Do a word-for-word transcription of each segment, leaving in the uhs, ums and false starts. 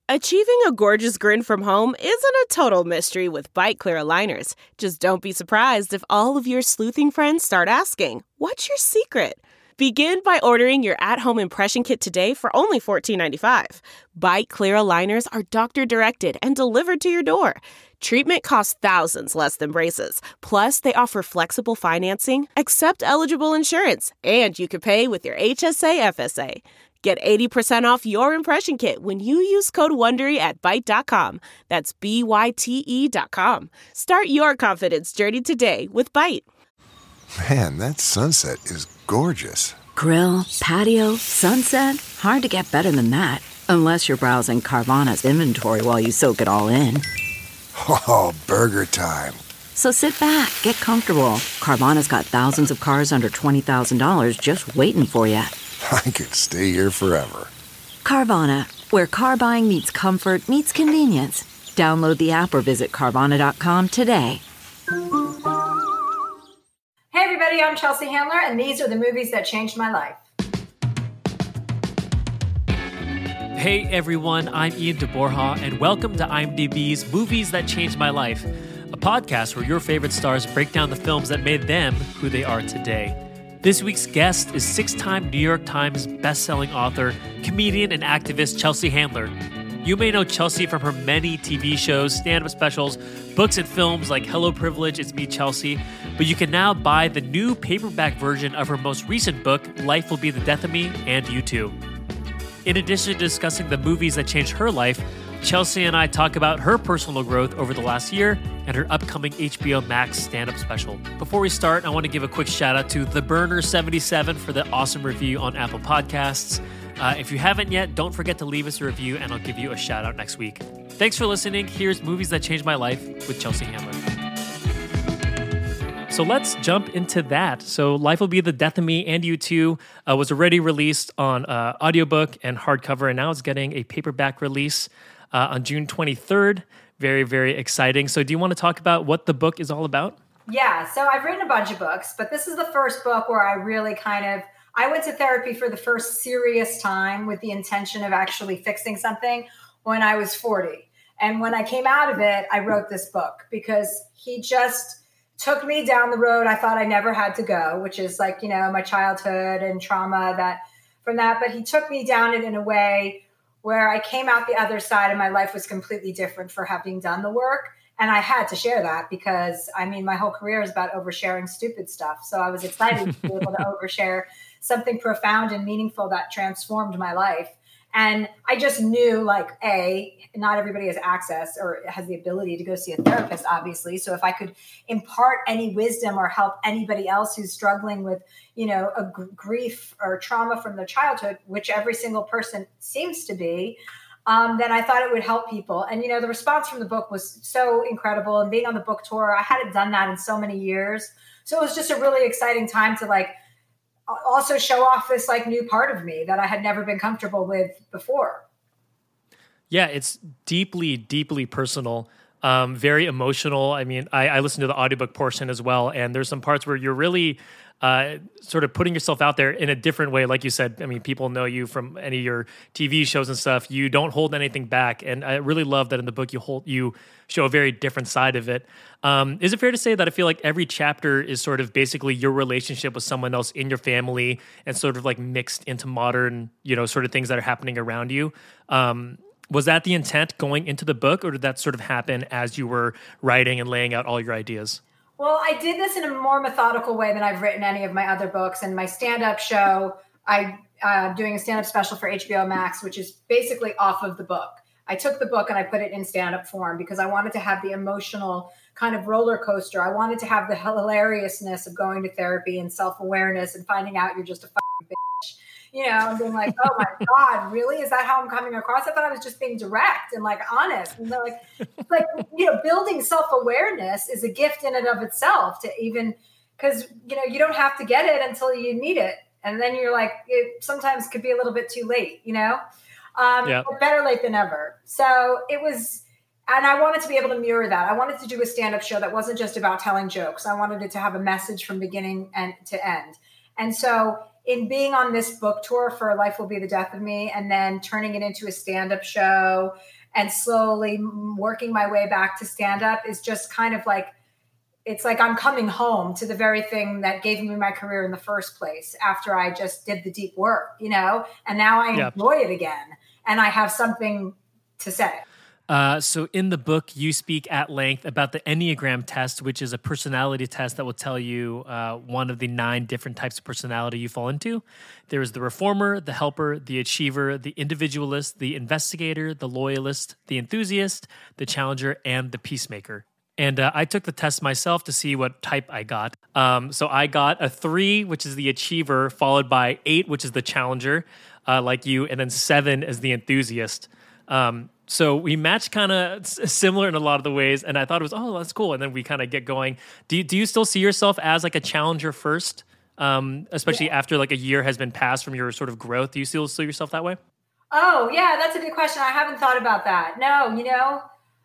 Achieving a gorgeous grin from home isn't a total mystery with Byte Clear aligners. Just don't be surprised if all of your sleuthing friends start asking, "What's your secret?" Begin by ordering your at-home impression kit today for only fourteen ninety-five. Byte Clear aligners are doctor-directed and delivered to your door. Treatment costs thousands less than braces. Plus, they offer flexible financing, accept eligible insurance, and you can pay with your H S A F S A. Get eighty percent off your impression kit when you use code WONDERY at byte dot com. That's B Y T E dot com. Start your confidence journey today with Byte. Man, that sunset is gorgeous. Grill, patio, sunset. Hard to get better than that. Unless you're browsing Carvana's inventory while you soak it all in. Oh, burger time. So sit back, get comfortable. Carvana's got thousands of cars under twenty thousand dollars just waiting for you. I could stay here forever. Carvana, where car buying meets comfort, meets convenience. Download the app or visit Carvana dot com today. Hey everybody, I'm Chelsea Handler, and these are the movies that changed my life. Hey everyone, I'm Ian DeBorja, and welcome to IMDb's Movies That Changed My Life, a podcast where your favorite stars break down the films that made them who they are today. This week's guest is six-time New York Times bestselling author, comedian, and activist Chelsea Handler. You may know Chelsea from her many T V shows, stand-up specials, books, and films like Hello Privilege, It's Me, Chelsea, but you can now buy the new paperback version of her most recent book, Life Will Be the Death of Me, and You Too. In addition to discussing the movies that changed her life, Chelsea and I talk about her personal growth over the last year and her upcoming H B O Max stand-up special. Before we start, I want to give a quick shout out to The Burner seventy-seven for the awesome review on Apple Podcasts. Uh, if you haven't yet, don't forget to leave us a review and I'll give you a shout out next week. Thanks for listening. Here's Movies That Changed My Life with Chelsea Handler. So let's jump into that. So Life Will Be the Death of Me and You Too uh, was already released on uh, audiobook and hardcover, and now it's getting a paperback release uh, on June twenty-third. Very, very exciting. So do you want to talk about what the book is all about? Yeah, so I've written a bunch of books, but this is the first book where I really kind of, I went to therapy for the first serious time with the intention of actually fixing something when I was forty. And when I came out of it, I wrote this book because he just took me down the road I thought I never had to go, which is like, you know, my childhood and trauma that from that. But he took me down it in a way where I came out the other side and my life was completely different for having done the work. And I had to share that because, I mean, my whole career is about oversharing stupid stuff. So I was excited to be able to overshare something profound and meaningful that transformed my life. And I just knew, like, A, not everybody has access or has the ability to go see a therapist, obviously. So if I could impart any wisdom or help anybody else who's struggling with, you know, a g- grief or trauma from their childhood, which every single person seems to be, um, then I thought it would help people. And, you know, the response from the book was so incredible. And being on the book tour, I hadn't done that in so many years. So it was just a really exciting time to, like, also show off this like new part of me that I had never been comfortable with before. Yeah, it's deeply, deeply personal, um, very emotional. I mean, I, I listened to the audiobook portion as well, and there's some parts where you're really uh, sort of putting yourself out there in a different way. Like you said, I mean, people know you from any of your T V shows and stuff. You don't hold anything back, and I really love that in the book you hold you show a very different side of it. Um, is it fair to say that I feel like every chapter is sort of basically your relationship with someone else in your family and sort of like mixed into modern, you know, sort of things that are happening around you? Um, was that the intent going into the book, or did that sort of happen as you were writing and laying out all your ideas? Well, I did this in a more methodical way than I've written any of my other books. And my stand-up show, I, I'm uh, doing a stand-up special for H B O Max, which is basically off of the book. I took the book and I put it in stand-up form because I wanted to have the emotional kind of roller coaster. I wanted to have the hilariousness of going to therapy and self-awareness and finding out you're just a fucking bitch, you know, and being like, oh my God, really? Is that how I'm coming across? I thought I was just being direct and like honest. And they're like, it's like, you know, building self-awareness is a gift in and of itself to even, because, you know, you don't have to get it until you need it. And then you're like, it sometimes could be a little bit too late, you know? Um, yeah. But better late than never. So it was, and I wanted to be able to mirror that. I wanted to do a stand-up show that wasn't just about telling jokes. I wanted it to have a message from beginning and to end. And so in being on this book tour for Life Will Be the Death of Me, and then turning it into a stand-up show and slowly working my way back to stand-up is just kind of like, it's like I'm coming home to the very thing that gave me my career in the first place after I just did the deep work, you know, and now I Yeah. enjoy it again and I have something to say. Uh, so in the book, you speak at length about the Enneagram test, which is a personality test that will tell you uh, one of the nine different types of personality you fall into. There is the reformer, the helper, the achiever, the individualist, the investigator, the loyalist, the enthusiast, the challenger, and the peacemaker. And uh, I took the test myself to see what type I got. Um, so I got a three, which is the achiever, followed by eight, which is the challenger, uh, like you, and then seven is the enthusiast. Um, so we match kind of similar in a lot of the ways, and I thought it was, oh, that's cool. And then we kind of get going. Do you, do you still see yourself as like a challenger first, um, especially yeah. after like a year has been passed from your sort of growth? Do you still see yourself that way? Oh, yeah, that's a good question. I haven't thought about that. No, you know,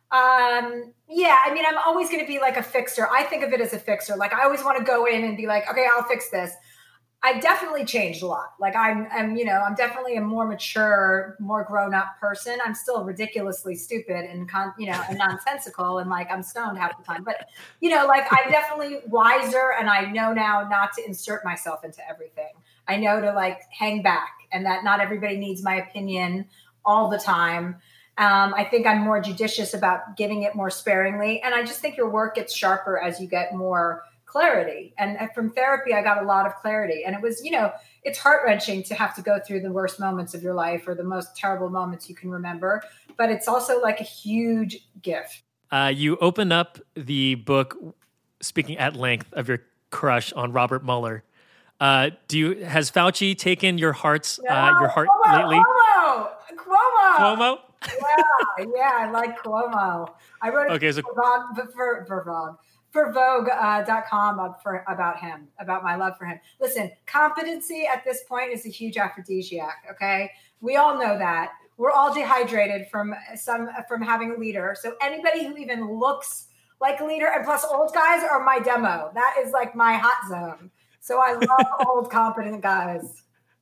um, yeah, I mean, I'm always going to be like a fixer. I think of it as a fixer. Like I always want to go in and be like, okay, I'll fix this. I definitely changed a lot. Like I'm, I'm, you know, I'm definitely a more mature, more grown up person. I'm still ridiculously stupid and, con- you know, and nonsensical. And like, I'm stoned half the time, but you know, like I'm definitely wiser. And I know now not to insert myself into everything. I know to like hang back and that not everybody needs my opinion all the time. Um, I think I'm more judicious about giving it more sparingly. And I just think your work gets sharper as you get more clarity. And from therapy, I got a lot of clarity. And it was, you know, it's heart-wrenching to have to go through the worst moments of your life or the most terrible moments you can remember. But it's also like a huge gift. Uh, you open up the book speaking at length of your crush on Robert Mueller. Uh, do you has Fauci taken your heart's no, uh, your heart Cuomo, lately? Cuomo, Cuomo. Cuomo? yeah, yeah, I like Cuomo. I wrote okay, a so- for Vogue, for, for Vogue. for Vogue dot com uh, for about him, about my love for him. Listen, competency at this point is a huge aphrodisiac. Okay, we all know that. We're all dehydrated from some from having a leader. So anybody who even looks like a leader, and plus old guys are my demo. That is like my hot zone. So I love old competent guys.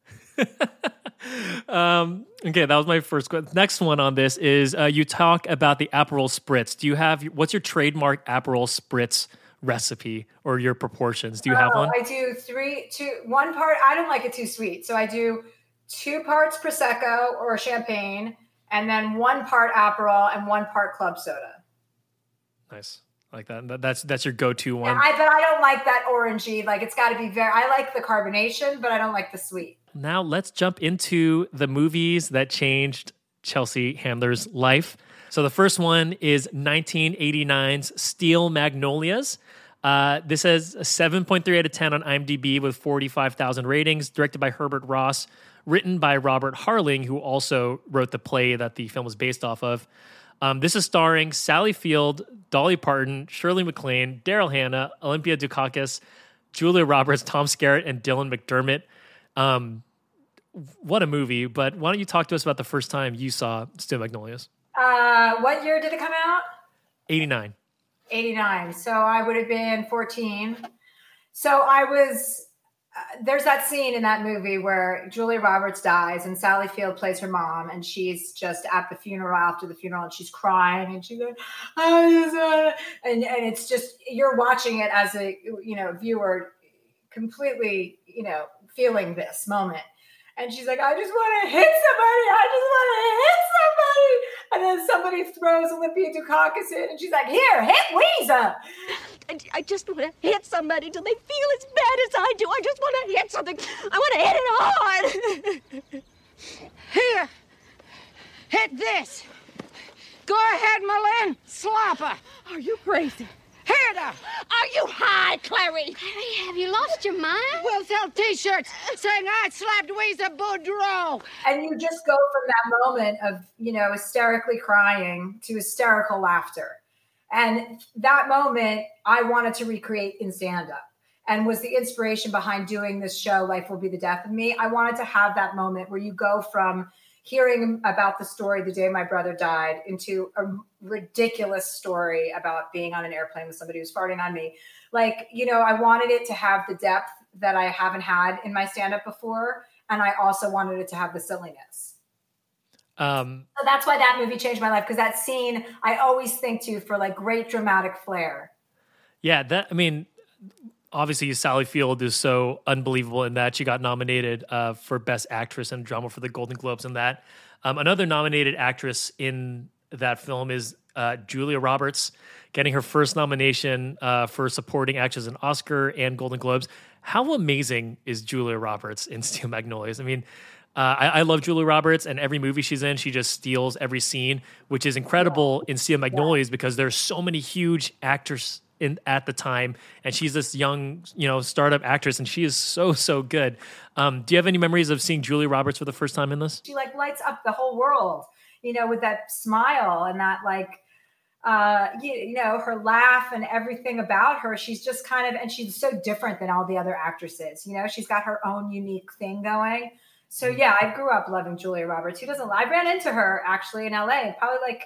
um, okay, that was my first question. Next one on this is uh, you talk about the Aperol Spritz. Do you have, what's your trademark Aperol Spritz recipe or your proportions? Do you have oh, one? I do three, two, one part. I don't like it too sweet. So I do two parts Prosecco or champagne, and then one part Aperol and one part club soda. Nice. I like that. That's that's your go-to one. Yeah, I, but I don't like that orangey. Like it's got to be very, I like the carbonation, but I don't like the sweet. Now let's jump into the movies that changed Chelsea Handler's life. So the first one is nineteen eighty-nine's Steel Magnolias. Uh, this has a seven point three out of ten on IMDb with forty-five thousand ratings, directed by Herbert Ross, written by Robert Harling, who also wrote the play that the film was based off of. Um, this is starring Sally Field, Dolly Parton, Shirley MacLaine, Daryl Hannah, Olympia Dukakis, Julia Roberts, Tom Skerritt, and Dylan McDermott. Um, what a movie. But why don't you talk to us about the first time you saw Steel Magnolias? Uh, what year did it come out? eighty-nine. eighty-nine. So I would have been fourteen. So I was... Uh, there's that scene in that movie where Julia Roberts dies and Sally Field plays her mom, and she's just at the funeral after the funeral and she's crying and she's like, I just wanna... and and it's just, you're watching it as a, you know, viewer completely, you know, feeling this moment. And she's like, I just want to hit somebody. I just want to hit somebody. And then somebody throws Olympia Dukakis in and she's like, here, hit Weezer. I, I just want to hit somebody till they feel as bad as I do. I just want to hit something. I want to hit it hard. Here. Hit this. Go ahead, Malin. Slapper. Are you crazy? Hit her. Are you high, Clary? Clary, have you lost your mind? We'll sell T-shirts saying I slapped Weezer Boudreaux. And you just go from that moment of, you know, hysterically crying to hysterical laughter. And that moment I wanted to recreate in stand-up, and was the inspiration behind doing this show, Life Will Be the Death of Me. I wanted to have that moment where you go from hearing about the story the day my brother died into a ridiculous story about being on an airplane with somebody who's farting on me. Like, you know, I wanted it to have the depth that I haven't had in my stand-up before. And I also wanted it to have the silliness. Um, so that's why that movie changed my life. Because that scene, I always think to for like great dramatic flair. Yeah, that, I mean, obviously Sally Field is so unbelievable in that she got nominated uh, for Best Actress in Drama for the Golden Globes and that. Um, another nominated actress in that film is uh, Julia Roberts, getting her first nomination uh, for supporting actress in Oscar and Golden Globes. How amazing is Julia Roberts in Steel Magnolias? I mean, uh, I, I love Julia Roberts, and every movie she's in, she just steals every scene, which is incredible in Steel Magnolias because there's so many huge actors in at the time, and she's this young, you know, startup actress, and she is so, so good. Um, do you have any memories of seeing Julia Roberts for the first time in this? She like lights up the whole world, you know, with that smile and that like, uh, you, you know, her laugh and everything about her. She's just kind of, and she's so different than all the other actresses. You know, she's got her own unique thing going. So yeah, I grew up loving Julia Roberts. Who doesn't? I ran into her actually in L A, probably like.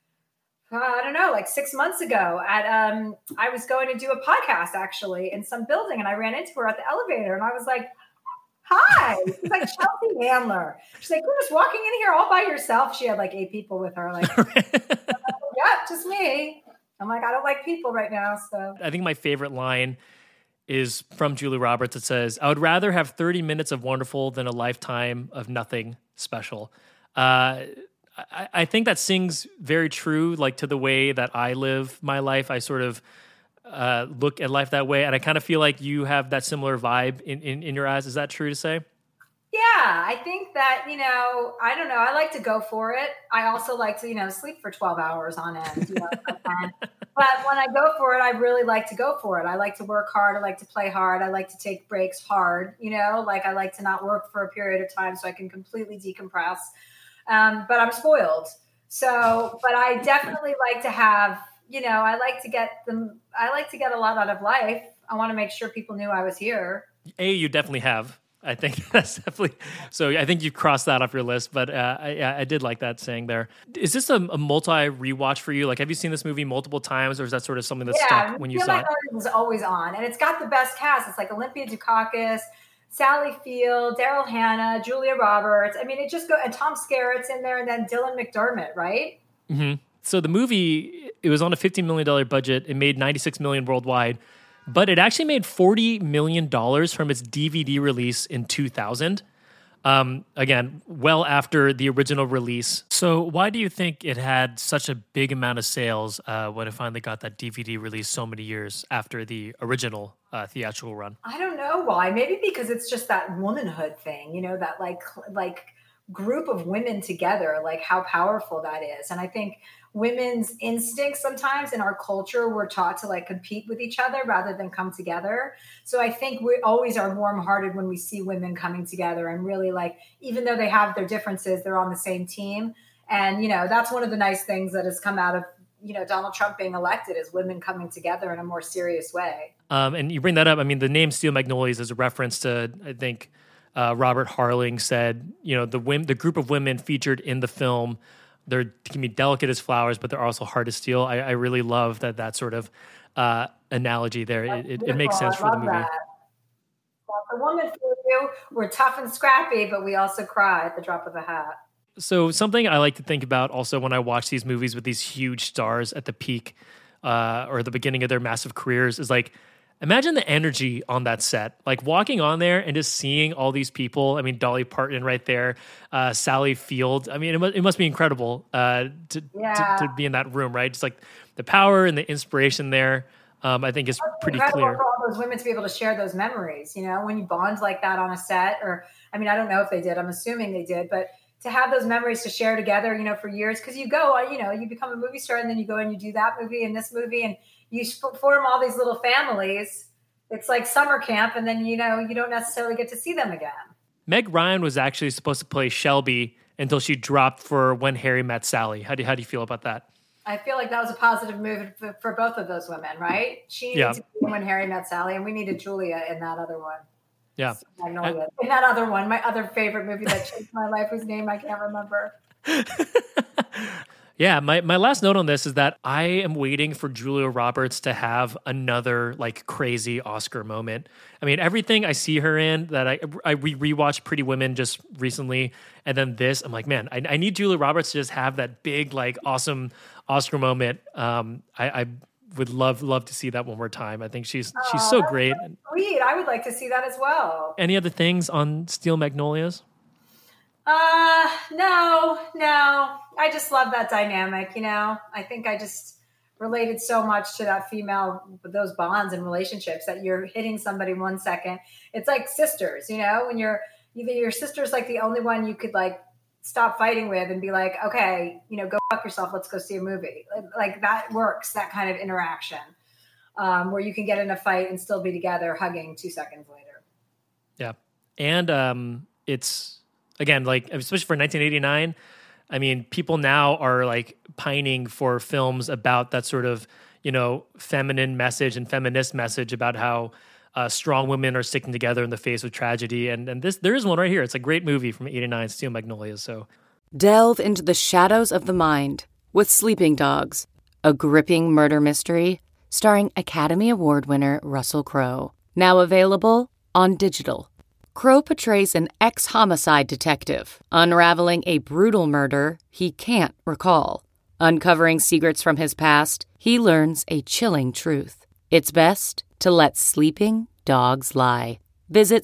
Uh, I don't know, like six months ago at, um, I was going to do a podcast actually in some building and I ran into her at the elevator and I was like, hi, she's like Chelsea Handler. She's like, you're just walking in here all by yourself. She had like eight people with her. Like, yeah, just me. I'm like, I don't like people right now. So I think my favorite line is from Julia Roberts. It says, I would rather have thirty minutes of wonderful than a lifetime of nothing special. Uh, I, I think that sings very true, like to the way that I live my life. I sort of uh, look at life that way. And I kind of feel like you have that similar vibe in, in, in your eyes. Is that true to say? Yeah, I think that, you know, I don't know. I like to go for it. I also like to, you know, sleep for twelve hours on end. You know, but when I go for it, I really like to go for it. I like to work hard. I like to play hard. I like to take breaks hard, you know, like I like to not work for a period of time so I can completely decompress. Um, but I'm spoiled. So, but I definitely like to have, you know, I like to get them. I like to get a lot out of life. I want to make sure people knew I was here. A, you definitely have. I think that's definitely, so I think you've crossed that off your list, but uh, I, I did like that saying there. Is this a, a multi rewatch for you? Like, have you seen this movie multiple times or is that sort of something that yeah, stuck when you saw it? Yeah, it was always on and it's got the best cast. It's like Olympia Dukakis, Sally Field, Daryl Hannah, Julia Roberts. I mean, it just go and Tom Skerritt's in there, and then Dylan McDermott, right? Mm-hmm. So the movie, it was on a fifteen million dollars budget. It made ninety-six million dollars worldwide, but it actually made forty million dollars from its D V D release in two thousand. Um, again, well after the original release. So why do you think it had such a big amount of sales uh, when it finally got that D V D release so many years after the original uh, theatrical run? I don't know why. Maybe because it's just that womanhood thing, you know, that like like group of women together, like how powerful that is. And I think women's instincts sometimes in our culture, we're taught to like compete with each other rather than come together. So I think we always are warm-hearted when we see women coming together and really like, even though they have their differences, they're on the same team. And, you know, that's one of the nice things that has come out of, you know, Donald Trump being elected is women coming together in a more serious way. Um, and you bring that up. I mean, the name Steel Magnolias is a reference to, I think, uh, Robert Harling said, you know, the women, the group of women featured in the film, they can be delicate as flowers, but they're also hard to steal. I, I really love that that sort of uh, analogy there. It, it, it makes sense for the movie. That. Well, the woman for you, we're tough and scrappy, but we also cry at the drop of a hat. So something I like to think about also when I watch these movies with these huge stars at the peak uh, or the beginning of their massive careers is like, imagine the energy on that set, like walking on there and just seeing all these people. I mean, Dolly Parton right there, uh, Sally Field. I mean, it must, it must be incredible uh, to, yeah. to to be in that room, right? Just like the power and the inspiration there, um, I think is pretty clear. For all those women to be able to share those memories, you know, when you bond like that on a set, or, I mean, I don't know if they did. I'm assuming they did, but to have those memories to share together, you know, for years, because you go, you know, you become a movie star and then you go and you do that movie and this movie and you form all these little families. It's like summer camp, and then, you know, you don't necessarily get to see them again. Meg Ryan was actually supposed to play Shelby until she dropped for When Harry Met Sally. How do, how do you feel about that? I feel like that was a positive move for, for both of those women, right? She needed yeah. to be When Harry Met Sally, and we needed Julia in that other one. Yeah. Magnolia. I, and that other one, my other favorite movie that changed my life, whose name I can't remember. Yeah, my, my last note on this is that I am waiting for Julia Roberts to have another like crazy Oscar moment. I mean, everything I see her in that I I re- rewatched Pretty Women just recently, and then this, I'm like, man, I, I need Julia Roberts to just have that big like awesome Oscar moment. Um, I, I would love love to see that one more time. I think she's oh, she's so great. Sweet, I would like to see that as well. Any other things on Steel Magnolias? Uh, no, no. I just love that dynamic, you know? I think I just related so much to that female, those bonds and relationships that you're hitting somebody one second. It's like sisters, you know? When you're, either your sister's like the only one you could like stop fighting with and be like, okay, you know, go fuck yourself. Let's go see a movie. Like, like that works, that kind of interaction, um, where you can get in a fight and still be together hugging two seconds later. Yeah. And, um, it's, again, like, especially for nineteen eighty-nine, I mean, people now are like pining for films about that sort of, you know, feminine message and feminist message about how uh, strong women are sticking together in the face of tragedy. And and this, there is one right here. It's a great movie from eighty-nine, Steel Magnolias. So delve into the shadows of the mind with Sleeping Dogs, a gripping murder mystery starring Academy Award winner Russell Crowe. Now available on digital. Crowe portrays an ex-homicide detective, unraveling a brutal murder he can't recall. Uncovering secrets from his past, he learns a chilling truth. It's best to let sleeping dogs lie. Visit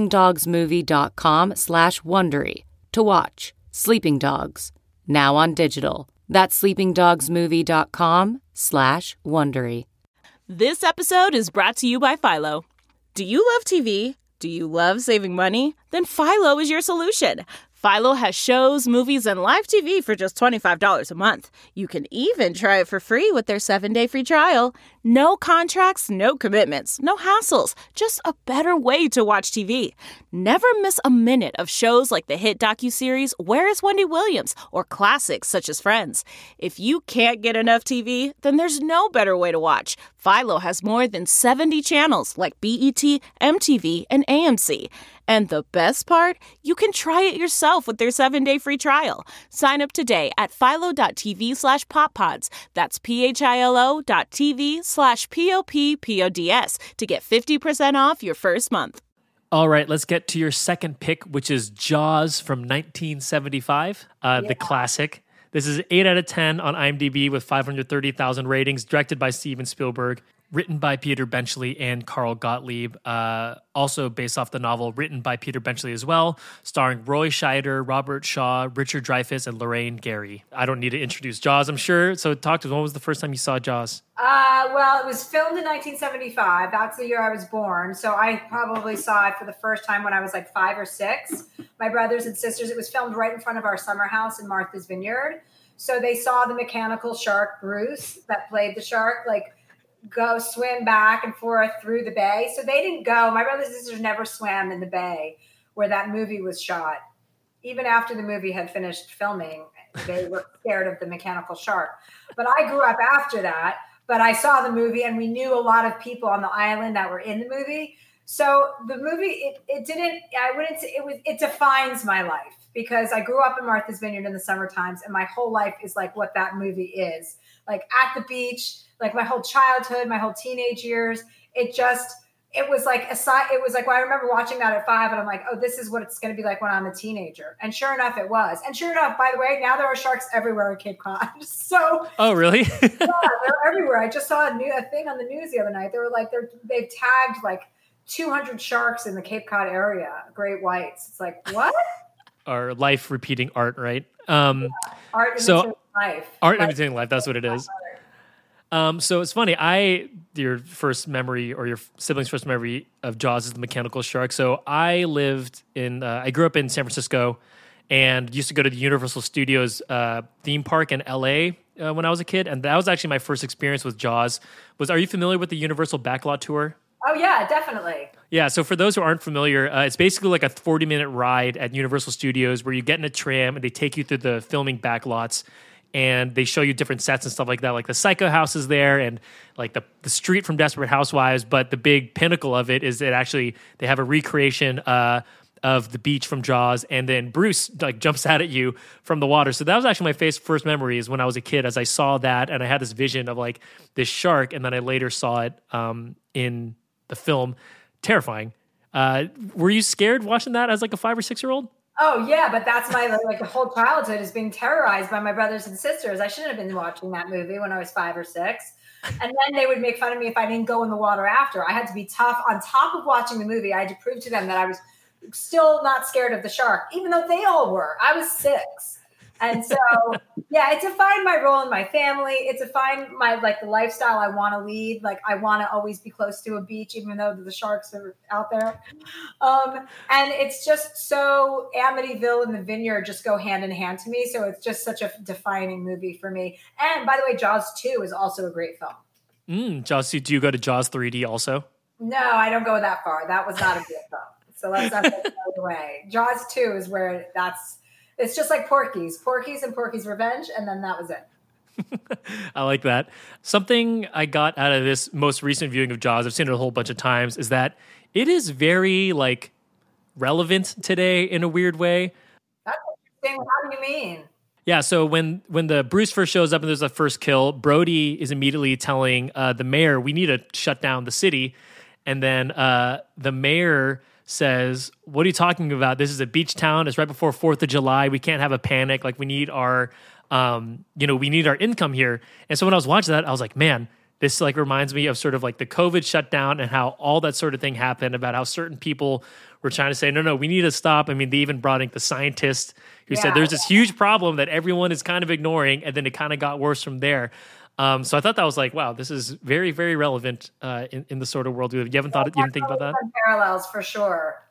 sleepingdogsmovie.com slash Wondery to watch Sleeping Dogs, now on digital. That's sleepingdogsmovie.com slash Wondery. This episode is brought to you by Philo. Do you love T V? Do you love saving money? Then Philo is your solution. Philo has shows, movies, and live T V for just twenty-five dollars a month. You can even try it for free with their seven-day free trial. No contracts, no commitments, no hassles. Just a better way to watch T V. Never miss a minute of shows like the hit docuseries Where is Wendy Williams? Or classics such as Friends. If you can't get enough T V, then there's no better way to watch. Philo has more than seventy channels like B E T, M T V, and A M C. And the best part? You can try it yourself with their seven-day free trial. Sign up today at philo.tv slash poppods. That's P-H-I-L-O dot TV slash P-O-P-P-O-D-S to get fifty percent off your first month. All right, let's get to your second pick, which is Jaws from nineteen seventy-five, uh, yeah. the classic. This is eight out of ten on IMDb with five hundred thirty thousand ratings, directed by Steven Spielberg, written by Peter Benchley and Carl Gottlieb, uh, also based off the novel written by Peter Benchley as well, starring Roy Scheider, Robert Shaw, Richard Dreyfuss, and Lorraine Gary. I don't need to introduce Jaws, I'm sure. So talk to us. When was the first time you saw Jaws? Uh, well, it was filmed in nineteen seventy-five. That's the year I was born. So I probably saw it for the first time when I was like five or six. My brothers and sisters, it was filmed right in front of our summer house in Martha's Vineyard. So they saw the mechanical shark, Bruce, that played the shark, like go swim back and forth through the bay. So they didn't go. My brothers and sisters never swam in the bay where that movie was shot. Even after the movie had finished filming, they were scared of the mechanical shark. But I grew up after that. But I saw the movie, and we knew a lot of people on the island that were in the movie. So the movie, it, it didn't, I wouldn't say, it was, it defines my life because I grew up in Martha's Vineyard in the summer times, and my whole life is like what that movie is. Like at the beach, like my whole childhood, my whole teenage years. It just, it was like a side, it was like, well, I remember watching that at five, and I'm like, oh, this is what it's going to be like when I'm a teenager. And sure enough, it was. And sure enough, by the way, now there are sharks everywhere at Cape Cod. So, oh, really? Yeah, they're everywhere. I just saw a new a thing on the news the other night. They were like, they're they've tagged like two hundred sharks in the Cape Cod area, great whites. It's like, what? Our life repeating art, right? Um, yeah. Art so, imitating life. Art life. imitating life. That's what it is. Um, so it's funny. I your first memory or your siblings' first memory of Jaws is the mechanical shark. So I lived in. Uh, I grew up in San Francisco, and used to go to the Universal Studios uh, theme park in L A uh, when I was a kid, and that was actually my first experience with Jaws. Was are you familiar with the Universal Backlot Tour? Oh yeah, definitely. Yeah. So for those who aren't familiar, uh, it's basically like a forty minute ride at Universal Studios where you get in a tram and they take you through the filming backlots. and they show you different sets and stuff like that. Like the Psycho house is there, and like the the street from Desperate Housewives. But the big pinnacle of it is that actually they have a recreation uh, of the beach from Jaws, and then Bruce like jumps out at you from the water. So that was actually my face first memories when I was a kid, as I saw that, and I had this vision of like this shark, and then I later saw it um, in the film. Terrifying. Uh, were you scared watching that as like a five or six year old? Oh yeah, but that's my like whole childhood is being terrorized by my brothers and sisters. I shouldn't have been watching that movie when I was five or six. And then they would make fun of me if I didn't go in the water after. I had to be tough. On top of watching the movie, I had to prove to them that I was still not scared of the shark, even though they all were. I was six. And so, yeah, it defined my role in my family. It defined my, like, the lifestyle I want to lead. Like, I want to always be close to a beach, even though the sharks are out there. Um, and it's just so Amityville and the Vineyard just go hand in hand to me. So it's just such a defining movie for me. And by the way, Jaws two is also a great film. Mm, Jaws two, do you go to Jaws three D also? No, I don't go that far. That was not a good film. So let's not go the way. Jaws two is where that's, it's just like Porky's. Porky's and Porky's Revenge, and then that was it. I like that. Something I got out of this most recent viewing of Jaws, I've seen it a whole bunch of times, is that it is very, like, relevant today in a weird way. That's interesting. How do you mean? Yeah, so when, when the Bruce first shows up and there's a first kill, Brody is immediately telling uh, the mayor, we need to shut down the city. And then uh, the mayor says, what are you talking about? This is a beach town. It's right before fourth of July. We can't have a panic. Like, we need our, um, you know, we need our income here. And so when I was watching that, I was like, man, this like reminds me of sort of like the COVID shutdown and how all that sort of thing happened, about how certain people were trying to say, no, no, we need to stop. I mean, they even brought in the scientist who yeah. said there's this huge problem that everyone is kind of ignoring. And then it kind of got worse from there. Um, so I thought that was like, wow, this is very, very relevant uh, in, in the sort of world. You haven't thought, you didn't think about that? Parallels for sure.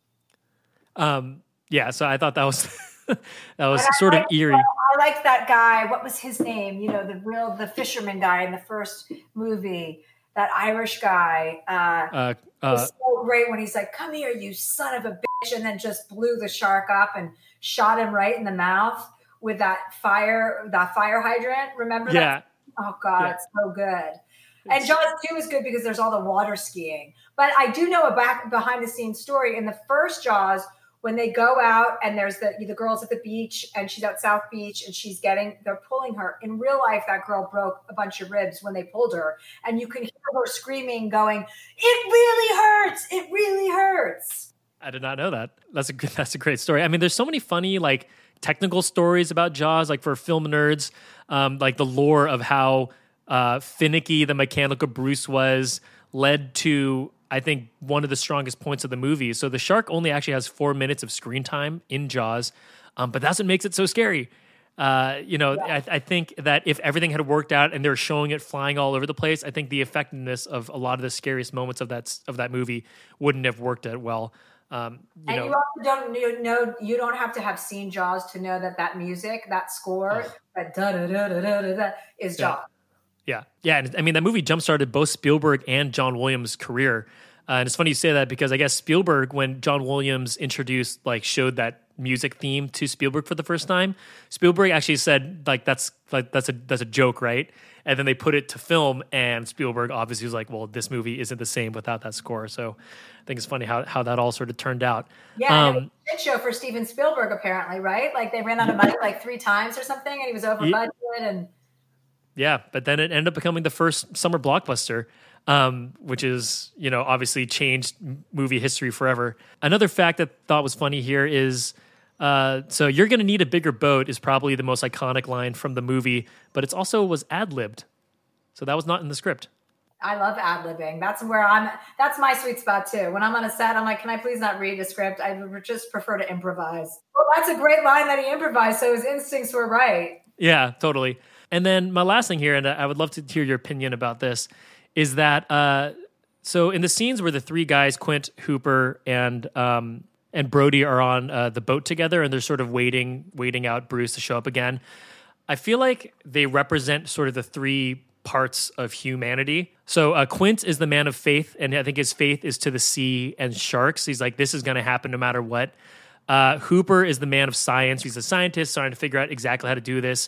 Um, yeah, so I thought that was that was and sort I of like, eerie. I like that guy. What was his name? You know, the real the fisherman guy in the first movie. That Irish guy. Uh, uh, uh, was so great when he's like, "Come here, you son of a bitch," and then just blew the shark up and shot him right in the mouth with that fire, that fire hydrant. Remember yeah. that? Oh God, yeah. It's so good. And Jaws two is good because there's all the water skiing. But I do know a back behind the scenes story. In the first Jaws, when they go out and there's the the girl's at the beach and she's at South Beach and she's getting, they're pulling her. In real life, that girl broke a bunch of ribs when they pulled her. And you can hear her screaming, going, "It really hurts. It really hurts." I did not know that. That's a good, that's a great story. I mean, there's so many funny, like, technical stories about Jaws, like for film nerds, um, like the lore of how uh, finicky the mechanical Bruce was led to, I think, one of the strongest points of the movie. So the shark only actually has four minutes of screen time in Jaws, um, but that's what makes it so scary. Uh, you know, yeah. I, I think that if everything had worked out and they were showing it flying all over the place, I think the effectiveness of a lot of the scariest moments of that of that movie wouldn't have worked out well. Um, you and know, you also don't you know you don't have to have seen Jaws to know that that music, that score, oh. that da da da da da da is Jaws. Yeah, yeah, and I mean that movie jump-started both Spielberg and John Williams' career, uh, and it's funny you say that because I guess Spielberg, when John Williams introduced, like, showed that music theme to Spielberg for the first time, Spielberg actually said, like, that's like that's a that's a joke, right? And then they put it to film, and Spielberg obviously was like, well, this movie isn't the same without that score. So I think it's funny how, how that all sort of turned out. Yeah, um, it was a shit show for Steven Spielberg, apparently, right? Like, they ran out of money like three times or something, and he was over yeah, budget. And yeah, but then it ended up becoming the first summer blockbuster, um, which is, you know, obviously changed movie history forever. Another fact that I thought was funny here is, Uh, so "You're gonna need a bigger boat" is probably the most iconic line from the movie, but it's also was ad-libbed. So that was not in the script. I love ad-libbing. That's where I'm, that's my sweet spot too. When I'm on a set, I'm like, can I please not read the script? I would just prefer to improvise. Well, that's a great line that he improvised. So his instincts were right. Yeah, totally. And then my last thing here, and I would love to hear your opinion about this, is that, uh, so in the scenes where the three guys, Quint, Hooper, and, um, and Brody are on uh, the boat together, and they're sort of waiting, waiting out Bruce to show up again, I feel like they represent sort of the three parts of humanity. So uh, Quint is the man of faith, and I think his faith is to the sea and sharks. He's like, this is going to happen no matter what. Uh, Hooper is the man of science. He's a scientist trying to figure out exactly how to do this.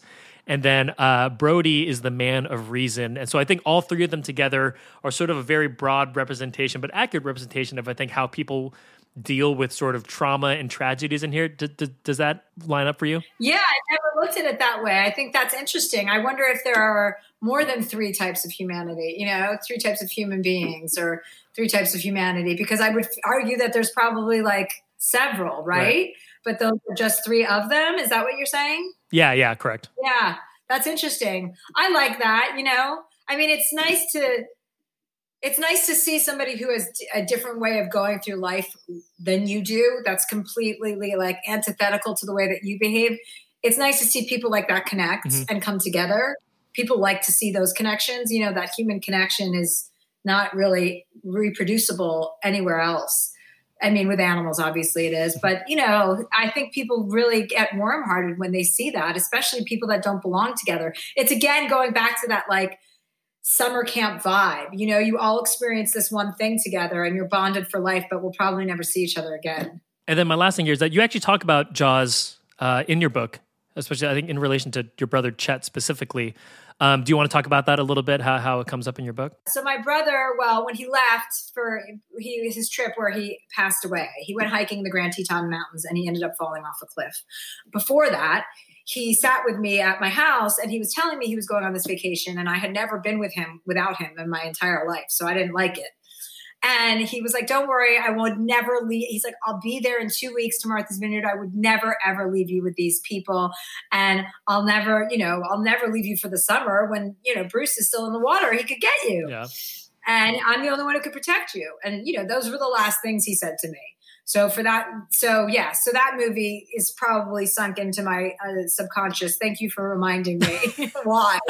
And then uh, Brody is the man of reason. And so I think all three of them together are sort of a very broad representation, but accurate representation of, I think, how people deal with sort of trauma and tragedies in here. D- d- does that line up for you? Yeah, I never looked at it that way. I think that's interesting. I wonder if there are more than three types of humanity, you know, three types of human beings or three types of humanity, because I would argue that there's probably like several, right? right? But those are just three of them. Is that what you're saying? Yeah, yeah, correct. Yeah, that's interesting. I like that, you know. I mean, it's nice to it's nice to see somebody who has a different way of going through life than you do. That's completely like antithetical to the way that you behave. It's nice to see people like that connect mm-hmm. and come together. People like to see those connections. You know, that human connection is not really reproducible anywhere else. I mean, with animals, obviously it is. But, you know, I think people really get warm-hearted when they see that, especially people that don't belong together. It's, again, going back to that, like, summer camp vibe. You know, you all experience this one thing together and you're bonded for life, but we'll probably never see each other again. And then my last thing here is that you actually talk about Jaws uh, in your book, especially, I think, in relation to your brother Chet specifically. Um, do you want to talk about that a little bit, how, how it comes up in your book? So my brother, well, when he left for he, his trip where he passed away, he went hiking the Grand Teton Mountains and he ended up falling off a cliff. Before that, he sat with me at my house and he was telling me he was going on this vacation, and I had never been with him without him in my entire life. So I didn't like it. And he was like, don't worry, I would never leave. He's like, I'll be there in two weeks to Martha's Vineyard. I would never, ever leave you with these people. And I'll never, you know, I'll never leave you for the summer when, you know, Bruce is still in the water. He could get you. Yeah. And I'm the only one who could protect you. And, you know, those were the last things he said to me. So for that, so yeah, so that movie is probably sunk into my uh, subconscious. Thank you for reminding me why.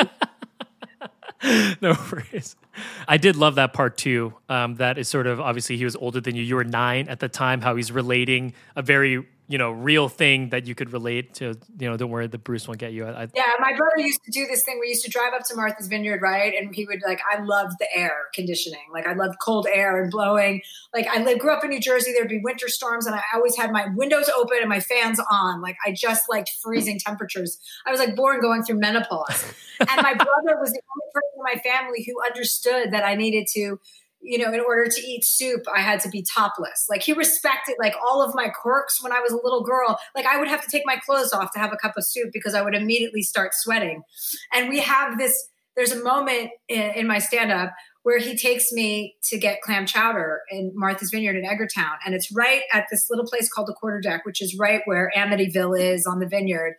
No worries. I did love that part too. Um, that is sort of, obviously he was older than you. You were nine at the time, how he's relating a very, you know, real thing that you could relate to. You know, don't worry, the Bruce won't get you. I, I, yeah, my brother used to do this thing. We used to drive up to Martha's Vineyard, right? And he would like, I loved the air conditioning. Like I loved cold air and blowing. Like I lived, grew up in New Jersey. There'd be winter storms and I always had my windows open and my fans on. Like I just liked freezing temperatures. I was like born going through menopause. And my brother was the only person in my family who understood that I needed to, you know, in order to eat soup, I had to be topless. Like he respected like all of my quirks when I was a little girl. Like I would have to take my clothes off to have a cup of soup because I would immediately start sweating. And we have this, there's a moment in, in my stand-up where he takes me to get clam chowder in Martha's Vineyard in Edgartown. And it's right at this little place called the Quarter Deck, which is right where Amityville is on the vineyard,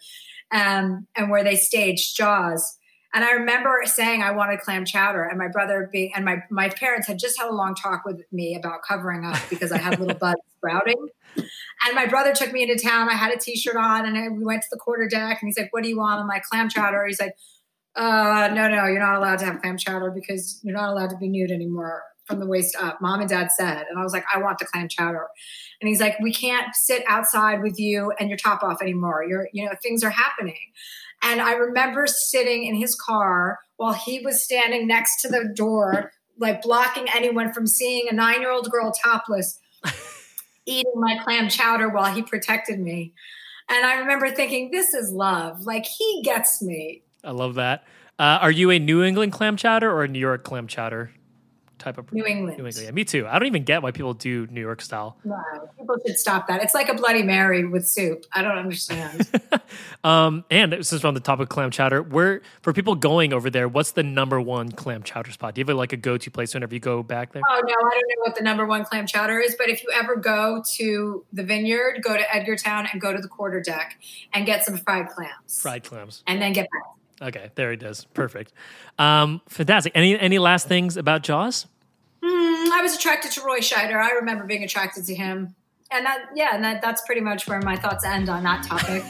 um, and where they staged Jaws. And I remember saying I wanted clam chowder, and my brother being, and my, my parents had just had a long talk with me about covering up because I had little buds sprouting. And my brother took me into town. I had a t-shirt on and I, we went to the Quarter Deck and he's like, what do you want? I'm like, clam chowder. He's like, uh, no, no, you're not allowed to have clam chowder because you're not allowed to be nude anymore from the waist up. Mom and dad said. And I was like, I want the clam chowder. And he's like, we can't sit outside with you and your top off anymore. You're, you know, things are happening. And I remember sitting in his car while he was standing next to the door, like blocking anyone from seeing a nine-year-old girl topless, eating my clam chowder while he protected me. And I remember thinking, this is love. Like, he gets me. I love that. Uh, are you a New England clam chowder or a New York clam chowder type of? New England. New England. Yeah, me too. I don't even get why people do New York style. No, people should stop that. It's like a Bloody Mary with soup. I don't understand. um, and this is on the topic of clam chowder. Where for people going over there, what's the number one clam chowder spot? Do you have like a go-to place whenever you go back there? Oh no, I don't know what the number one clam chowder is, but if you ever go to the Vineyard, go to Edgartown and go to the Quarter Deck and get some fried clams. Fried clams. And then get back. Okay, there it is. Perfect. Um, fantastic. Any any last things about Jaws? Mm, I was attracted to Roy Scheider. I remember being attracted to him. And that, yeah, and that, that's pretty much where my thoughts end on that topic.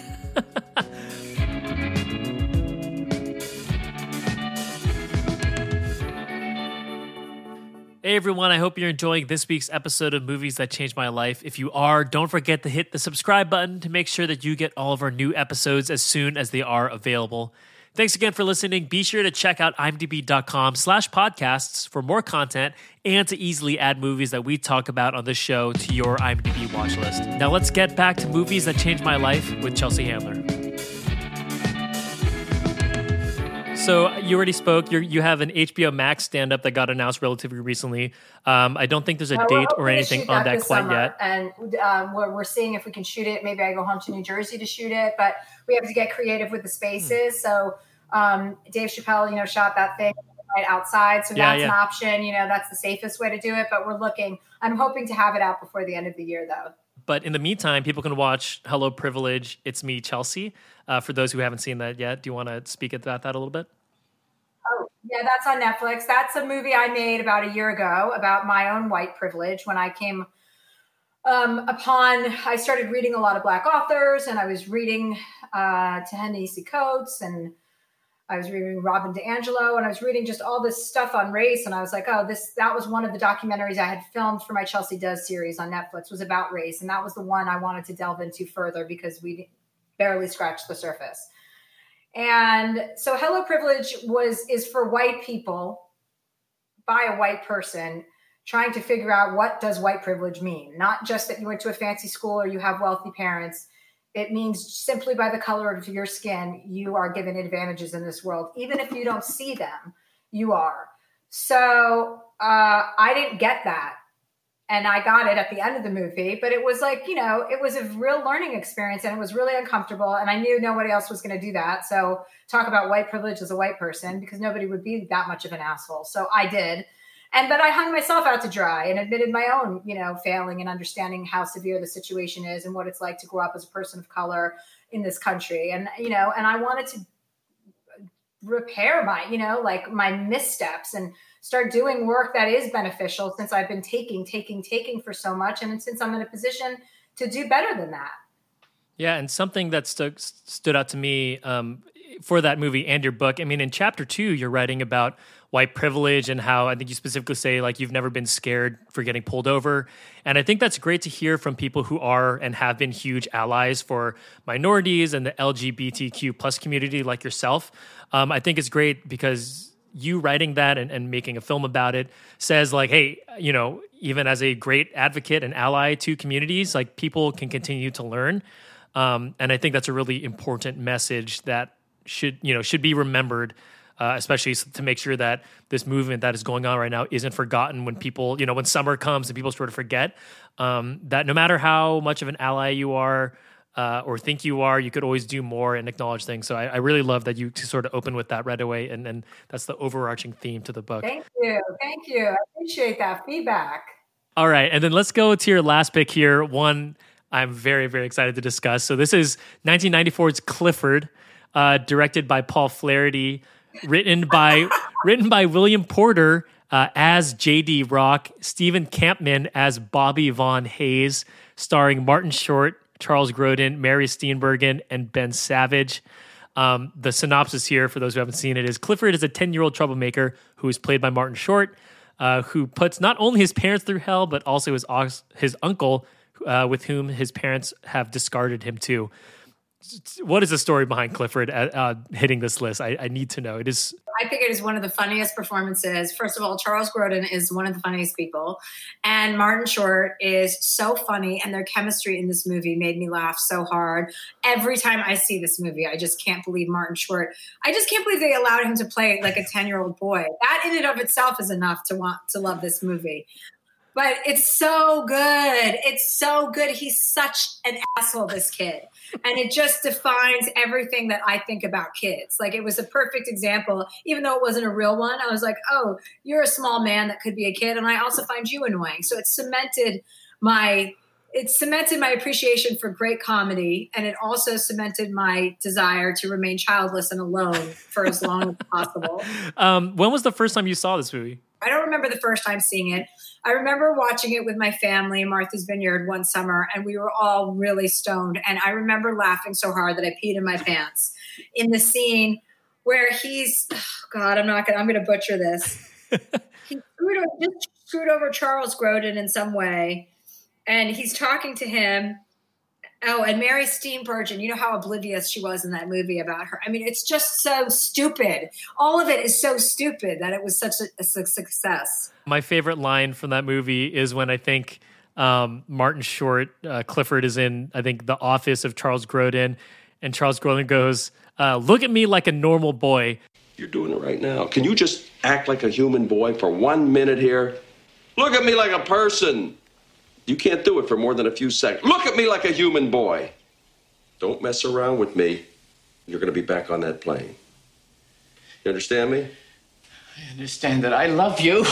Hey everyone, I hope you're enjoying this week's episode of Movies That Changed My Life. If you are, don't forget to hit the subscribe button to make sure that you get all of our new episodes as soon as they are available. Thanks again for listening. Be sure to check out imdb.com slash podcasts for more content and to easily add movies that we talk about on the show to your IMDb watch list. Now let's get back to Movies That Changed My Life with Chelsea Handler. So you already spoke. You're, you have an H B O Max stand-up that got announced relatively recently. Um, I don't think there's a Uh, date we're or hoping to anything shoot on that this quite summer, yet. And um, we're, we're seeing if we can shoot it. Maybe I go home to New Jersey to shoot it, but we have to get creative with the spaces. Hmm. So um, Dave Chappelle, you know, shot that thing right outside. So Yeah, that's yeah. an option. You know, that's the safest way to do it. But we're looking. I'm hoping to have it out before the end of the year, though. But in the meantime, people can watch Hello Privilege, It's Me, Chelsea. Uh, for those who haven't seen that yet, do you want to speak about that a little bit? Oh, yeah, that's on Netflix. That's a movie I made about a year ago about my own white privilege when I came um, upon, I started reading a lot of Black authors, and I was reading uh, Ta-Nehisi Coates, and I was reading Robin DiAngelo, and I was reading just all this stuff on race. And I was like, oh, this, that was one of the documentaries I had filmed for my Chelsea Does series on Netflix, was about race. And that was the one I wanted to delve into further because we barely scratched the surface. And so Hello Privilege was, is for white people by a white person trying to figure out what does white privilege mean? Not just that you went to a fancy school or you have wealthy parents. It means simply by the color of your skin, you are given advantages in this world. Even if you don't see them, you are. So uh, I didn't get that. And I got it at the end of the movie. But it was like, you know, it was a real learning experience, and it was really uncomfortable. And I knew nobody else was going to do that. So talk about white privilege as a white person, because nobody would be that much of an asshole. So I did. And but I hung myself out to dry and admitted my own, you know, failing and understanding how severe the situation is and what it's like to grow up as a person of color in this country. And, you know, and I wanted to repair my, you know, like my missteps and start doing work that is beneficial, since I've been taking, taking, taking for so much. And since I'm in a position to do better than that. Yeah, and something that stu- stood out to me um, for that movie and your book, I mean, in chapter two, you're writing about white privilege and how I think you specifically say, like, you've never been scared for getting pulled over. And I think that's great to hear from people who are and have been huge allies for minorities and the L G B T Q plus community like yourself. Um, I think it's great because you writing that and, and making a film about it says, like, hey, you know, even as a great advocate and ally to communities, like, people can continue to learn. Um, and I think that's a really important message that should, you know, should be remembered, uh, especially to make sure that this movement that is going on right now isn't forgotten when people, you know, when summer comes and people sort of forget um, that no matter how much of an ally you are uh, or think you are, you could always do more and acknowledge things. So I, I really love that you sort of open with that right away. And, and that's the overarching theme to the book. Thank you. Thank you. I appreciate that feedback. All right. And then let's go to your last pick here. One I'm very, very excited to discuss. So this is nineteen ninety-four's Clifford, uh, directed by Paul Flaherty, written by written by William Porter uh, as J D Rock, Stephen Campman as Bobby Vaughn Hayes, starring Martin Short, Charles Grodin, Mary Steenburgen, and Ben Savage. Um, the synopsis here, for those who haven't seen it, is Clifford is a ten-year-old troublemaker who is played by Martin Short, uh, who puts not only his parents through hell, but also his, his uncle, Uh, with whom his parents have discarded him too. What is the story behind Clifford uh, uh, hitting this list? I, I need to know. It is. I think it is one of the funniest performances. First of all, Charles Grodin is one of the funniest people, and Martin Short is so funny, and their chemistry in this movie made me laugh so hard. Every time I see this movie, I just can't believe Martin Short. I just can't believe they allowed him to play like a ten-year-old boy. That in and of itself is enough to want to love this movie. But it's so good. It's so good. He's such an asshole, this kid. And it just defines everything that I think about kids. Like, it was a perfect example. Even though it wasn't a real one, I was like, oh, you're a small man that could be a kid. And I also find you annoying. So it cemented my, it cemented my appreciation for great comedy. And it also cemented my desire to remain childless and alone for as long as possible. Um, when was the first time you saw this movie? I don't remember the first time seeing it. I remember watching it with my family in Martha's Vineyard one summer, and we were all really stoned. And I remember laughing so hard that I peed in my pants in the scene where he's, oh God, I'm not going to, I'm going to butcher this. He screwed over, just screwed over Charles Grodin in some way. And he's talking to him. Oh, and Mary Steenburgen, you know how oblivious she was in that movie about her. I mean, it's just so stupid. All of it is so stupid that it was such a, a success. My favorite line from that movie is when I think um, Martin Short, uh, Clifford, is in, I think, the office of Charles Grodin, and Charles Grodin goes, uh, look at me like a normal boy. You're doing it right now. Can you just act like a human boy for one minute here? Look at me like a person. You can't do it for more than a few seconds. Look at me like a human boy. Don't mess around with me. You're going to be back on that plane. You understand me? I understand that I love you.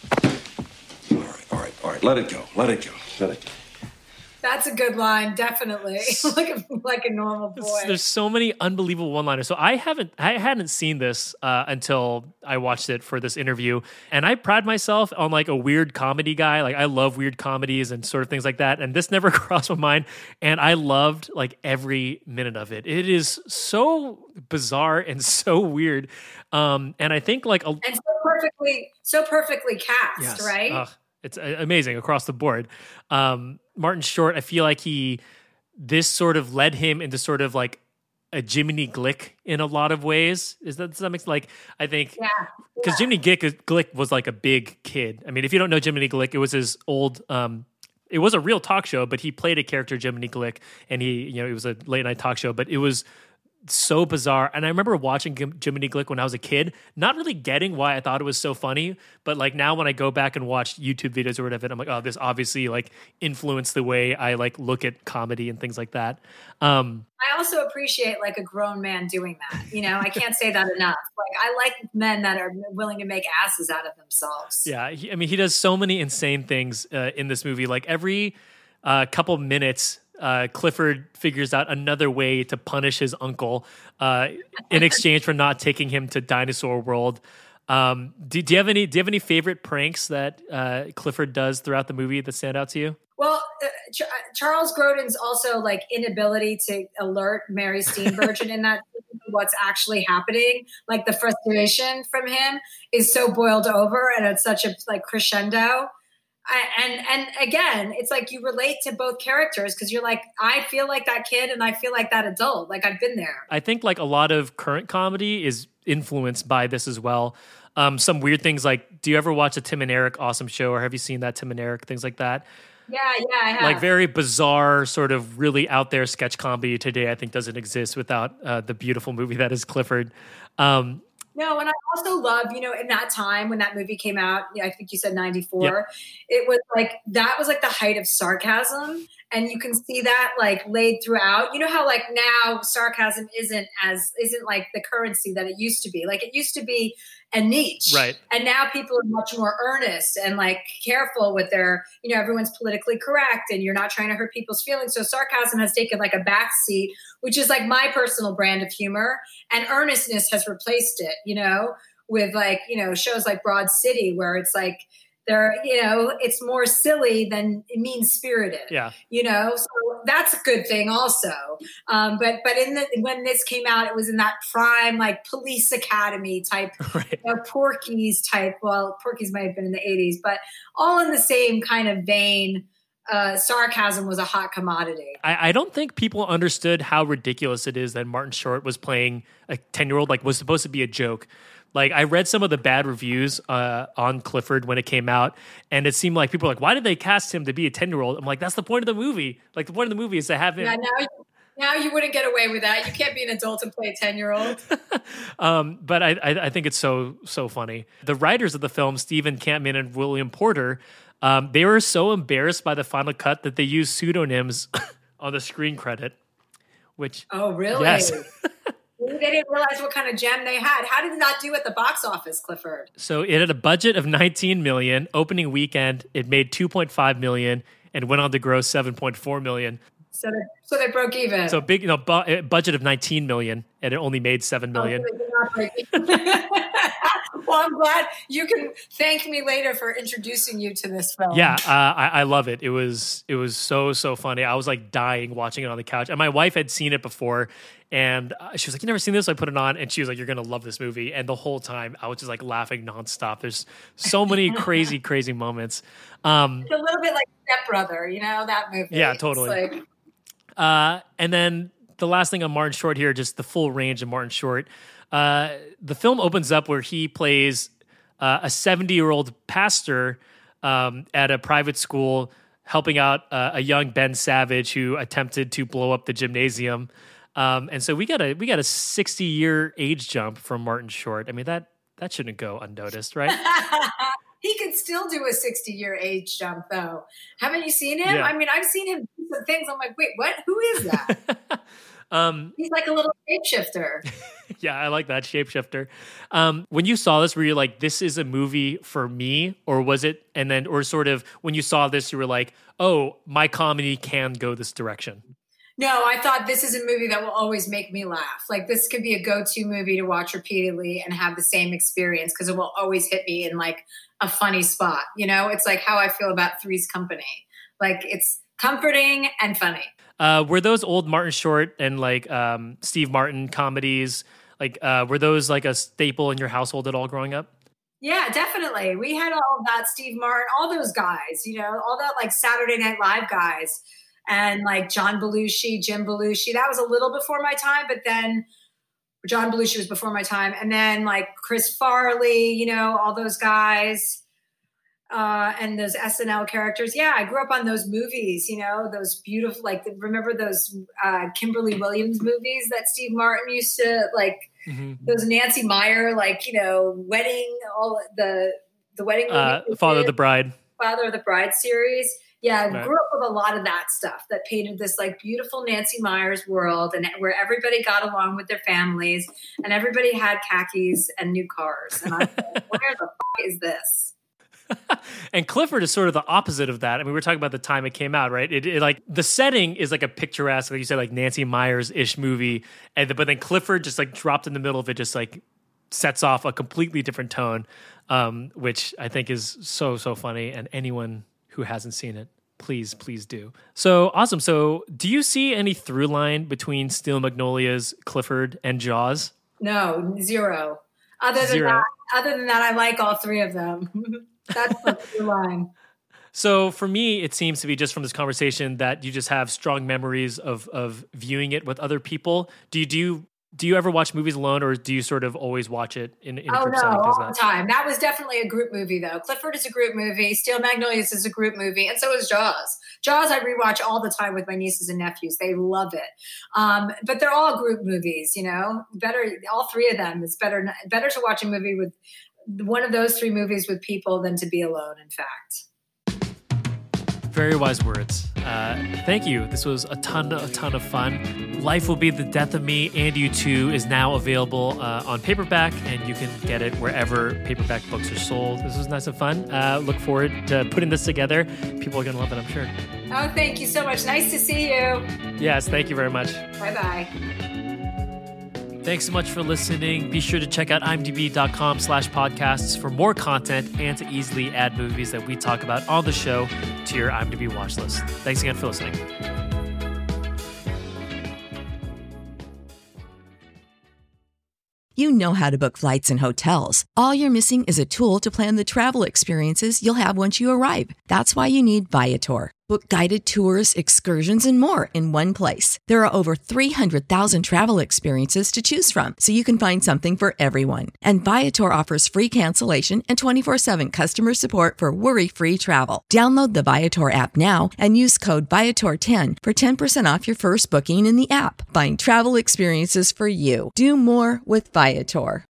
All right, all right, all right. Let it go. Let it go. Let it go. That's a good line, definitely. like, a, like a normal boy. There's so many unbelievable one-liners. So I haven't, I hadn't seen this uh, until I watched it for this interview, and I pride myself on like a weird comedy guy. Like I love weird comedies and sort of things like that. And this never crossed my mind, and I loved like every minute of it. It is so bizarre and so weird, um, and I think like a, and so perfectly, so perfectly cast, yes. right? Ugh. It's amazing across the board. Um, Martin Short, I feel like he, this sort of led him into sort of like a Jiminy Glick in a lot of ways. Is that, does that make like, I think, because yeah. yeah. Jiminy Glick, Glick was like a big kid. I mean, if you don't know Jiminy Glick, it was his old, um, it was a real talk show, but he played a character, Jiminy Glick, and he, you know, it was a late night talk show, but it was so bizarre. And I remember watching Jiminy Glick when I was a kid, not really getting why I thought it was so funny, but like now when I go back and watch YouTube videos or whatever, I'm like, oh, this obviously like influenced the way I like look at comedy and things like that. Um, I also appreciate like a grown man doing that. You know, I can't say that enough. Like I like men that are willing to make asses out of themselves. Yeah. He, I mean, he does so many insane things uh, in this movie. Like every uh, couple minutes, Uh, Clifford figures out another way to punish his uncle uh, in exchange for not taking him to Dinosaur World. Um, do, do you have any? Do you have any favorite pranks that uh, Clifford does throughout the movie that stand out to you? Well, uh, Ch- Charles Grodin's also like inability to alert Mary Steenburgen in that what's actually happening, like the frustration from him is so boiled over, and it's such a like crescendo. I, and and again, it's like you relate to both characters because you're like, I feel like that kid and I feel like that adult. Like I've been there. I think like a lot of current comedy is influenced by this as well. Um, some weird things like, do you ever watch a Tim and Eric Awesome Show, or have you seen that Tim and Eric, things like that? Yeah, yeah, I have. Like very bizarre, sort of really out there sketch comedy today, I think doesn't exist without uh, the beautiful movie that is Clifford. Um, No, and I also love, you know, in that time when that movie came out, I think you said ninety-four, yep. It was like, that was like the height of sarcasm. And you can see that like laid throughout. You know how like now sarcasm isn't as, isn't like the currency that it used to be. Like it used to be a niche. Right. And now people are much more earnest and like careful with their, you know, everyone's politically correct and you're not trying to hurt people's feelings. So sarcasm has taken like a backseat, which is like my personal brand of humor, and earnestness has replaced it, you know, with like, you know, shows like Broad City where it's like, they're, you know, it's more silly than mean-spirited. Yeah. You know, so that's a good thing also. Um, but but in the when this came out, it was in that prime like Police Academy type, right. you know, Porky's type. Well, Porky's might have been in the eighties, but all in the same kind of vein. Uh, sarcasm was a hot commodity. I, I don't think people understood how ridiculous it is that Martin Short was playing a ten-year-old, like was supposed to be a joke. Like I read some of the bad reviews uh, on Clifford when it came out, and it seemed like people were like, why did they cast him to be a ten-year-old? I'm like, that's the point of the movie. Like the point of the movie is to have him. Yeah, now, you, now you wouldn't get away with that. You can't be an adult and play a ten-year-old. um, but I, I, I think it's so, so funny. The writers of the film, Stephen Campman and William Porter, um, they were so embarrassed by the final cut that they used pseudonyms on the screen credit, which... Oh, really? Yes. They didn't realize what kind of gem they had. How did it not do at the box office, Clifford? So it had a budget of nineteen million dollars. Opening weekend, it made two point five million dollars and went on to gross seven point four million dollars. So they, so they broke even. So big, you know, bu- budget of nineteen million dollars and it only made seven million dollars. Oh, so they did not break even. Well, I'm glad you can thank me later for introducing you to this film. Yeah, uh, I, I love it. It was it was so, so funny. I was like dying watching it on the couch. And my wife had seen it before. And she was like, you never seen this? So I put it on and she was like, you're going to love this movie. And the whole time I was just like laughing nonstop. There's so many crazy, crazy moments. Um, it's a little bit like Step Brother, you know, that movie. Yeah, totally. It's like... uh, and then the last thing on Martin Short here, just the full range of Martin Short. Uh, the film opens up where he plays uh, a seventy-year-old pastor um, at a private school helping out uh, a young Ben Savage who attempted to blow up the gymnasium. Um, and so we got a we got a sixty year age jump from Martin Short. I mean that that shouldn't go unnoticed, right? He could still do a sixty year age jump, though. Haven't you seen him? Yeah. I mean, I've seen him do some things. I'm like, wait, what? Who is that? um, He's like a little shapeshifter. Yeah, I like that shapeshifter. Um, when you saw this, were you like, this is a movie for me? Or was it, and then, or sort of, when you saw this, you were like, oh, my comedy can go this direction? No, I thought this is a movie that will always make me laugh. Like, this could be a go-to movie to watch repeatedly and have the same experience because it will always hit me in like a funny spot. You know, it's like how I feel about Three's Company. Like, it's comforting and funny. Uh, were those old Martin Short and like um, Steve Martin comedies, like uh, were those like a staple in your household at all growing up? Yeah, definitely. We had all of that, Steve Martin, all those guys, you know, all that like Saturday Night Live guys and like John Belushi, Jim Belushi. That was a little before my time, but then John Belushi was before my time. And then like Chris Farley, you know, all those guys. Uh, and those S N L characters. Yeah, I grew up on those movies, you know, those beautiful, like, remember those uh, Kimberly Williams movies that Steve Martin used to, like, mm-hmm. those Nancy Meyer, like, you know, wedding, all the, the wedding uh, Father of the Bride. Father of the Bride series. Yeah, I right. grew up with a lot of that stuff that painted this, like, beautiful Nancy Meyers world and where everybody got along with their families and everybody had khakis and new cars. And I was like, where the fuck is this? And Clifford is sort of the opposite of that. I mean, we were talking about the time it came out, right? It, it like the setting is like a picturesque, like you said, like Nancy Meyers-ish movie, and but then Clifford just like dropped in the middle of it, just like sets off a completely different tone, um, which I think is so so funny. And anyone who hasn't seen it, please please do. So awesome. So do you see any through line between Steel Magnolias, Clifford, and Jaws? No, zero. Other than Zero. that, other than that, I like all three of them. That's the through line. So for me, it seems to be just from this conversation that you just have strong memories of of viewing it with other people. Do you do you, do you ever watch movies alone, or do you sort of always watch it in, in a oh, group no, setting? all That? the time. That was definitely a group movie, though. Clifford is a group movie. Steel Magnolias is a group movie, and so is Jaws. Jaws I rewatch all the time with my nieces and nephews. They love it. Um, but they're all group movies, you know. Better, all three of them. It's better better to watch a movie with one of those three movies with people than to be alone, in fact. Very wise words. Uh, thank you. This was a ton, a ton of fun. Life Will Be the Death of Me and You Too is now available uh, on paperback, and you can get it wherever paperback books are sold. This was nice and fun. Uh, look forward to putting this together. People are going to love it, I'm sure. Oh, thank you so much. Nice to see you. Yes, thank you very much. Bye-bye. Thanks so much for listening. Be sure to check out imdb.com slash podcasts for more content and to easily add movies that we talk about on the show to your IMDb watch list. Thanks again for listening. You know how to book flights and hotels. All you're missing is a tool to plan the travel experiences you'll have once you arrive. That's why you need Viator. Book guided tours, excursions, and more in one place. There are over three hundred thousand travel experiences to choose from, so you can find something for everyone. And Viator offers free cancellation and twenty-four seven customer support for worry-free travel. Download the Viator app now and use code Viator ten for ten percent off your first booking in the app. Find travel experiences for you. Do more with Viator.